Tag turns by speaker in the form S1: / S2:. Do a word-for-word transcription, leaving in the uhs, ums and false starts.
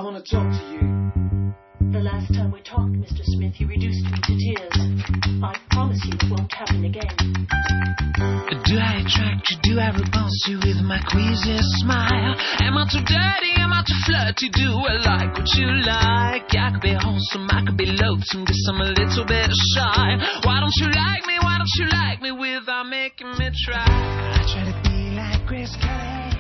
S1: I want to talk to you.
S2: The last time we talked, Mister Smith, you reduced me to tears. I promise you it won't happen again.
S3: Do I attract you? Do I repulse you with my queasy smile? Am I too dirty? Am I too flirty? Do I like what you like? I could be wholesome, I could be loathsome, guess I'm a little bit shy. Why don't you like me? Why don't you like me without making me try? I try to be like Grace Kelly.